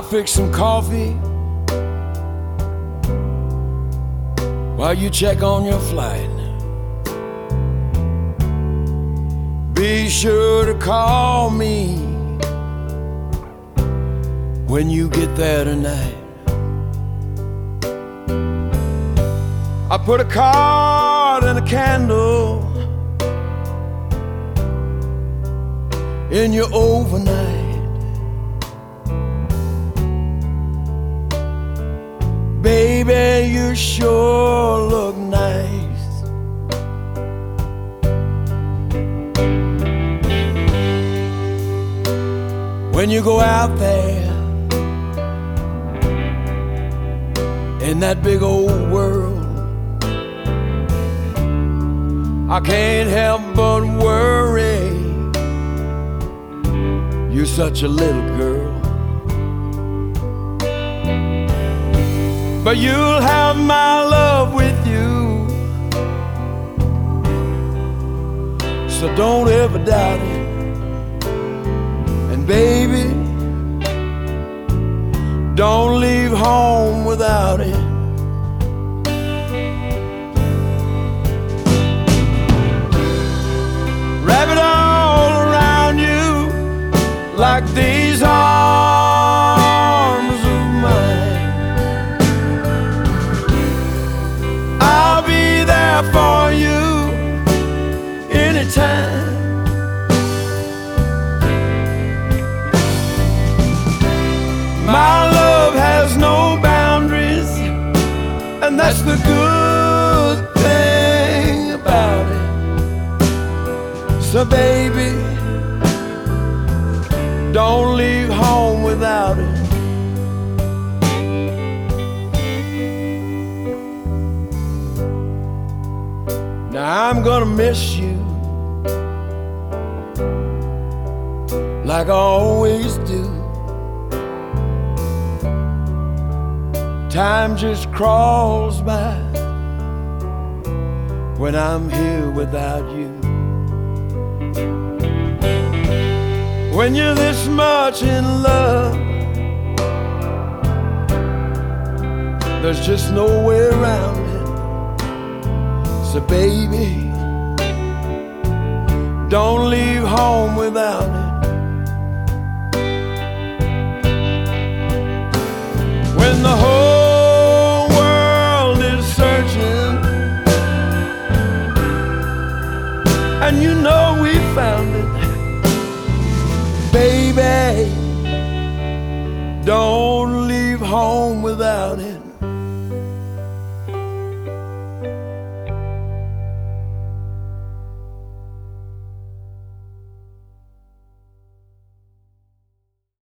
fix some coffee while you check on your flight. Be sure to call me when you get there tonight. I put a card and a candle in your overnight. Baby, you sure look nice. When you go out there in that big old world, I can't help but worry. You're such a little girl, but you'll have my love with you, so don't ever doubt it. And baby, don't leave home without it. Wrap it all around you like these arms of mine. I'll be there for you anytime. My love has no boundaries, and that's the good thing about it. So baby, don't leave home without it. Now I'm gonna miss you like I always do. Time just crawls by when I'm here without you. When you're this much in love, there's just no way around it. So baby, don't leave home without it. When the whole world is searching, and you know we found it, baby, don't leave home without it.